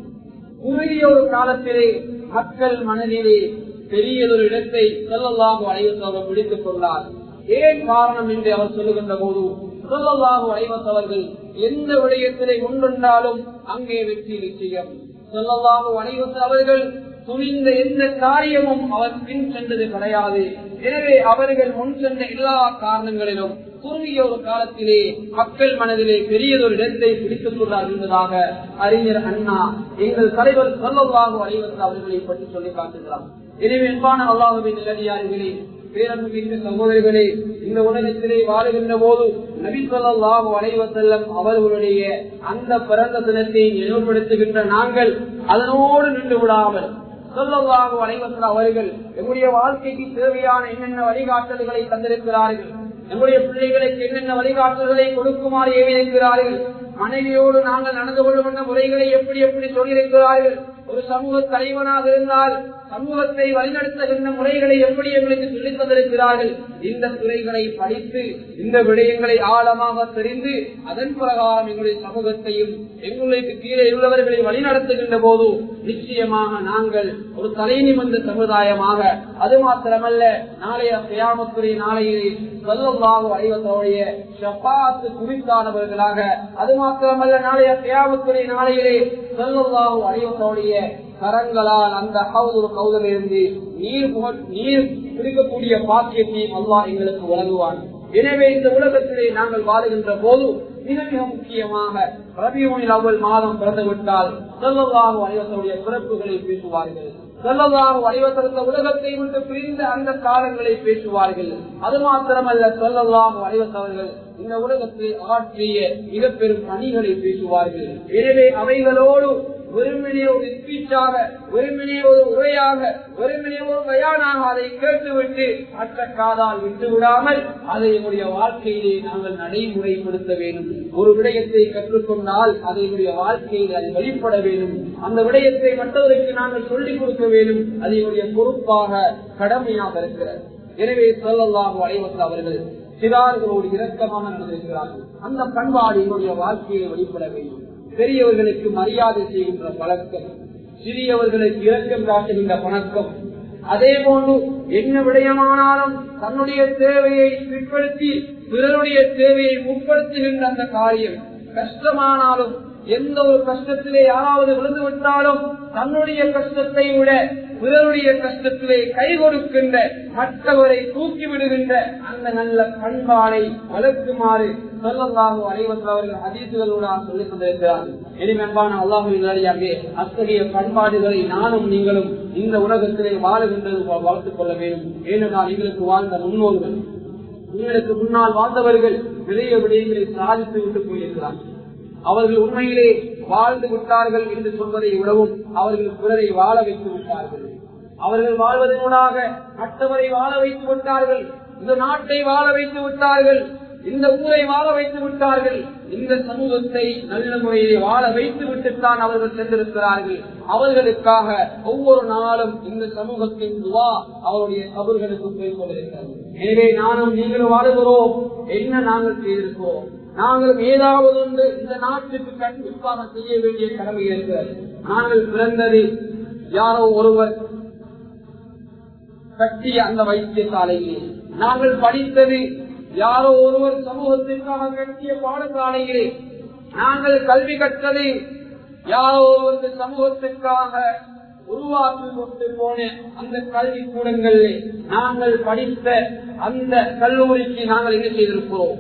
குறுகிய ஒரு காலத்திலே மக்கள் மனதிலே பெரியதொரு இடத்தை ஸல்லல்லாஹு அலைஹி வஸல்லம் அவர்கள் பிடித்துக் கொண்டார். ஏன் காரணம் என்று அவர் சொல்லுகின்ற போது, ஸல்லல்லாஹு அலைஹி வஸல்லம் அவர்கள் எந்த விடயத்திலே முன்வந்தாலும் அங்கே வெற்றி நிச்சயம். ஸல்லல்லாஹு அலைஹி வஸல்லம் அவர்கள் துணிந்த எந்த காரியமும் அவர் பின் சென்றது கிடையாது. எனவே அவர்கள் முன் சென்ற எல்லா காரணங்களிலும் குறுகிய ஒரு காலத்திலே மக்கள் மனதிலே பெரியதொரு இடத்தை பிடித்துக் கொண்டார் என்பதாக அறிஞர் அண்ணா எங்கள் தலைவர் ஸல்லல்லாஹு அலைஹி வஸல்லம் அவர்களை பற்றி சொல்லி காட்டுகிறார். எனவே அன்பான அல்லாஹ்வின் நல்லடியார்களே, பேரன்புமிக்க சகோதரர்களே, இந்த உலகத்திலே வாழுகின்ற போது நபி ஸல்லல்லாஹு அலைஹி வஸல்லம் அவர்களுடைய அந்த பிறந்த தினத்தை நினைவுபடுத்துகின்ற நாங்கள் அதனோடு நின்று விடாமல் ஸல்லல்லாஹு அலைஹி வஸல்லம் அவர்கள் எங்களுடைய வாழ்க்கைக்கு தேவையான என்னென்ன வழிகாட்டல்களை தந்திருக்கிறார்கள், நம்முடைய பிள்ளைகளுக்கு என்னென்ன வழிகாட்டல்களை கொடுக்குமாறு ஏவியிருக்கிறார்கள், மனைவியோடு நாங்கள் நடந்து கொள்ளும் முறைகளை எப்படி எப்படி சொல்லியிருக்கிறார்கள், ஒரு சமூக தலைவனாக இருந்தால் சமூகத்தை வழிநடத்துகின்ற முறைகளை எப்படி எங்களுக்கு சொல்லித் தந்திருக்கிறார்கள். இந்த துறைகளை படித்து இந்த விடயங்களை ஆழமாக தெரிந்து அதன் பிரகாரம் எங்களுடைய சமூகத்தையும் எங்களுக்கு கீழே உள்ளவர்களை வழிநடத்துகின்ற போது நிச்சயமாக நாங்கள் ஒரு தலை நிமிர்ந்த சமுதாயமாக, அது மாத்திரமல்ல நாளைய கியாமத்துடைய நாளையிலே ஸல்லல்லாஹு அலைஹி வஸல்லம் ஷஃபாஅத் குறித்தானவர்களாக, அது மாத்திரமல்ல நாளைய கியாமத்துடைய நாளையிலே ஸல்லல்லாஹு அலைஹி வஸல்லம் கரங்களால் அந்த ஹவுதுல் கௌதரிலிருந்து நீர் நீர் குடிக்கக்கூடிய பாக்கியத்தையும் அல்லாஹ் எங்களுக்கு வழங்குவான். எனவே இந்த உலகத்திலே நாங்கள் வாழுகின்ற போது மிக மிக முக்கியமாக ரபியுல் அவ்வல் மாதம் பிறந்துவிட்டால் ஸல்லல்லாஹு அலைஹி வஸல்லம் பிறப்புகளை பேசுவார்கள். ஸல்லல்லாஹு அலைஹி வஸல்லம் உலகத்தை விட்டு பிரிந்த அந்த காலங்களை பேசுவார்கள். அது மாத்திரமல்ல ஸல்லல்லாஹு அலைஹி வஸல்லம் இந்த உலகத்தில் ஆற்றிய மிக பெரும் பணிகளை பேசுவார்கள். எனவே அவைகளோடு வெறுமனே ஒரு ஸ்பீச்சாக, வெறுமனே ஒரு உரையாக, வெறுமனே ஒரு பயானாக அதை கேட்டுவிட்டு மற்ற காதால் விட்டு விடாமல் அதை என்னுடைய வாழ்க்கையிலே நாங்கள் நடைமுறைப்படுத்த வேண்டும். ஒரு விடயத்தை கற்றுக்கொண்டால் அதை என்னுடைய வாழ்க்கையில் அது வெளிப்பட வேண்டும். அந்த விடயத்தை மற்றவருக்கு நாங்கள் சொல்லிக் கொடுக்க வேண்டும். அது என்னுடைய பொறுப்பாக, கடமையாக இருக்கிறது. எனவே ஸல்லல்லாஹு அலைஹி வஸல்லம் அவர்கள் சிறார்களோடு இரக்கமாக நடந்திருக்கிறார்கள். அந்த பண்பாடு என்னுடைய வாழ்க்கையை வெளிப்பட வேண்டும். பெரியவர்களுக்கு மரியாதை செய்கின்ற பழக்கம், சிறியவர்களுக்கு இரக்கம் காட்டுகின்ற பழக்கம், அதே போன்று என்ன விடயமானாலும் தன்னுடைய தேவையை பிற்படுத்தி பிறருடைய தேவையை முற்படுத்துகின்ற அந்த காரியம், கஷ்டமானாலும் எந்த ஒரு கஷ்டத்திலே யாராவது விழுந்து விட்டாலும் தன்னுடைய கஷ்டத்தை விட பிறருடைய கஷ்டத்திலே கை கொடுக்கின்ற, மற்றவரை தூக்கி விடுகின்ற அந்த நல்ல பண்பாடை வளர்க்குமாறு ஸல்லல்லாஹு அலைஹி வஸல்லம் அவர்கள் ஹதீஸ்களோடு சொல்லிக் கொண்டிருக்கிறார்கள். எளிமையான அல்லாஹ்வின் நல்லடியார்களே, அத்தகைய பண்பாடுகளை நானும் நீங்களும் இந்த உலகத்திலே வாழுகின்றது வளர்த்துக் கொள்ள வேண்டும். ஏனென்றால் எங்களுக்கு வாழ்ந்த முன்னோர்கள், உங்களுக்கு முன்னால் வாழ்ந்தவர்கள் நிறைய விடயங்களை சாதித்து விட்டு போயிருக்கிறார்கள். அவர்கள் உண்மையிலே வாழ்ந்து விட்டார்கள் என்று சொல்வதை விடவும் அவர்கள் பிறரை வாழ வைத்து விட்டார்கள். அவர்கள் வாழ்வதனூடாக மற்றவரை வாழ வைத்து விட்டார்கள். இந்த நாட்டை வாழ வைத்து விட்டார்கள். இந்த ஊரை வாழ வைத்து விட்டார்கள். இந்த சமூகத்தை நல்ல முறையிலே வாழ வைத்து விட்டுத்தான் அவர்கள் சென்றிருக்கிறார்கள். அவர்களுக்காக ஒவ்வொரு நாளும் இந்த சமூகத்தின் துவா அவருடைய கபர்களுக்கு போய் கொண்டிருக்கிறது. எனவே நானும் நீங்களும் வாழுகிறோம். என்ன நாங்கள் செய்திருக்கிறோம்? நாங்கள் ஏதாவது ஒன்று இந்த நாட்டுக்கு கண்டிப்பாக செய்ய வேண்டிய கடமை இருக்கிறது. நாங்கள் பிறந்தது யாரோ ஒருவர் கட்டிய அந்த வைத்தியசாலையிலே, நாங்கள் படித்தது யாரோ ஒருவர் சமூகத்திற்காக கட்டிய பாடசாலையிலே, நாங்கள் கல்வி கற்றது யாரோ ஒருவருக்கு சமூகத்திற்காக உருவாக்கி கொண்டு போன அந்த கல்வி கூடங்களிலே, நாங்கள் படித்த அந்த கல்லூரிக்கு நாங்கள் என்ன செய்திருக்கிறோம்?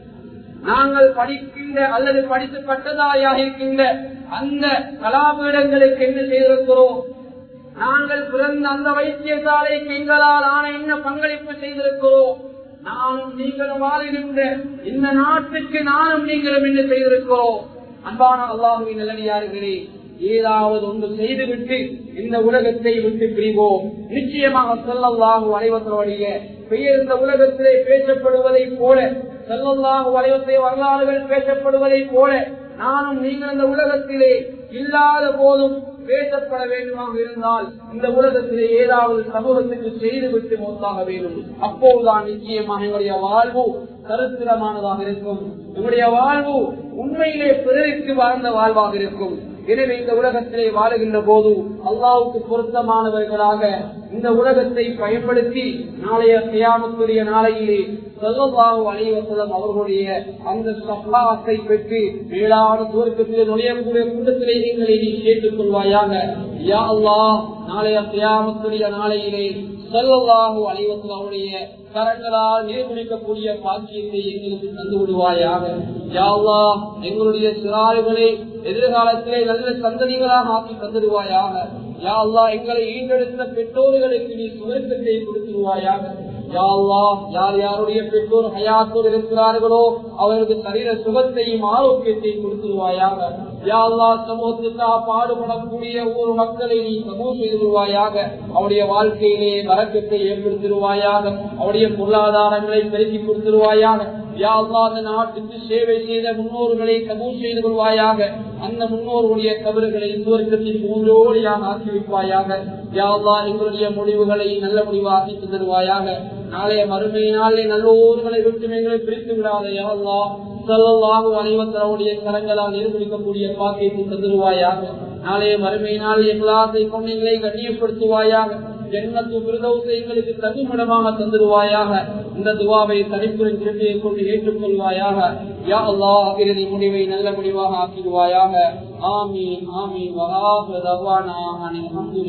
நாங்கள் படிக்கின்ற அல்லது படித்து பட்டதாரியாக இருக்கின்ற அந்த கலாபீடங்களுக்கு என்ன செய்திருக்கிறோம்? நாங்கள் பிறந்த அந்த வைத்தியசாலைக்கு எங்களால் ஆன என்ன பங்களிப்பு செய்திருக்கிறோம்? நானும் நீங்களும் வாழ்கின்ற இந்த நாட்டுக்கு நானும் நீங்களும் என்ன செய்திருக்கிறோம்? அன்பான அல்லாஹ்வின் நல்லடியார்களே, ஏதாவது ஒன்று செய்துவிட்டு இந்த உலகத்தை விட்டு பிரிவோம். நிச்சயமாக ஸல்லல்லாஹு அலைஹி வஸல்லம் பெயர் இந்த உலகத்திலே பேசப்படுவதை போல, ஸல்லல்லாஹு அலைஹி வஸல்லம் வரலாறுகள் பேசப்படுவதை போல நானும் நீங்கள் இந்த உலகத்திலே இல்லாத போதும் பேசப்பட வேண்டுமாக இருந்தால் இந்த உலகத்திலே ஏதாவது சமூகத்துக்கு செய்துவிட்டு மௌத்தாக வேண்டும். அப்போதுதான் நிச்சயமாக எங்களுடைய வாழ்வு சரித்திரமானதாக இருக்கும். எங்களுடைய வாழ்வு உண்மையிலே பிறருக்கு வாழ்ந்த வாழ்வாக இருக்கும். எனவே இந்த உலகத்திலே வாழுகின்ற போது அல்லாஹ்வுக்கு பொருத்தமானவர்களாக இந்த உலகத்தை பயன்படுத்தி நாளைய கியாமத்துடைய நாளையிலே ஸல்லல்லாஹு அலைஹி வஸல்லம் அவர்களுடைய அந்த ஷஃபாஅத்தை பெற்று மேலான சுவர்க்கத்திலே நுழையக்கூடிய கூட்டத்திலே எங்களை நீ சேர்த்துக் கொள்வாயாக. யா அல்லாஹ், நாளைய கியாமத்துடைய நாளையிலே ஸல்லல்லாஹு அலைஹி வஸல்லம் அவருடைய கரங்களால் நீர்குடிக்கக்கூடிய பாக்கியத்தை எங்களுக்கு தந்து விடுவாயாக. யா அல்லாஹ், எங்களுடைய சிறார்களை எதிர்காலத்திலே நல்ல சந்ததிகளாக ஆக்கி தந்துடுவாயாக. யா அல்லாஹ், எங்களை ஈண்டெடுத்த பெற்றோர்களுக்கு நீ சுவர்க்கத்தை கொடுத்துருவாயாக. யா அல்லாஹ், யார் யாருடைய பெற்றோர் ஹயாத்தோடு இருக்கிறார்களோ அவர்களுக்கு சரீர சுகத்தையும் ஆரோக்கியத்தையும் கொடுத்துருவாயாக. யா அல்லாஹ், சமூகத்துக்காக பாடுபடக்கூடிய ஒவ்வொரு மக்களை நீ சமூகம் செய்துருவாயாக. அவருடைய வாழ்க்கையிலே வரக்கத்தை ஏற்படுத்திடுவாயாக. அவருடைய பொருளாதாரங்களை பெருக்கி கொடுத்துருவாயாக. யா அல்லாஹ் அந்த நாட்டுக்கு சேவை செய்த முன்னோர்களை கபூல் செய்து கொள்வாயாக. அந்த முன்னோர்களுடைய கபறுகளை சுவர்க்கத்தின் பூஞ்சோடியாக ஆக்கி வைப்பாயாக. யா அல்லாஹ் எங்களுடைய முடிவுகளை நல்ல முடிவாக்கி தருவாயாக. நாளைய மறுமை நாளை நல்லோர்களை விட்டு எங்களை பிரித்து விடாத யா அல்லாஹ் ஸல்லல்லாஹு அலைஹி வஸல்லம் கரங்களால் நிரூபிக்கக்கூடிய பாக்கியத்தை தருவாயாக. நாளைய மறுமை நாள் இக்லாஸை கொண்டு எங்களை கண்ணியப்படுத்துவாயாக. ஜன்னத்து ஃபிர்தௌஸை எங்களுக்கு தங்குமிடமாக தந்துடுவாயாக. இந்த துஆவை தனிப்புரின் கிருபையை கொண்டு ஏற்றுக்கொள்வாயாக. யா அல்லாஹ் இறுதி முடிவை நல்ல முடிவாக ஆக்கிடுவாயாக. ஆமீன் ஆமீன். வஆஹிரு தஅவானா அனில் ஹம்துலில்லாஹ்.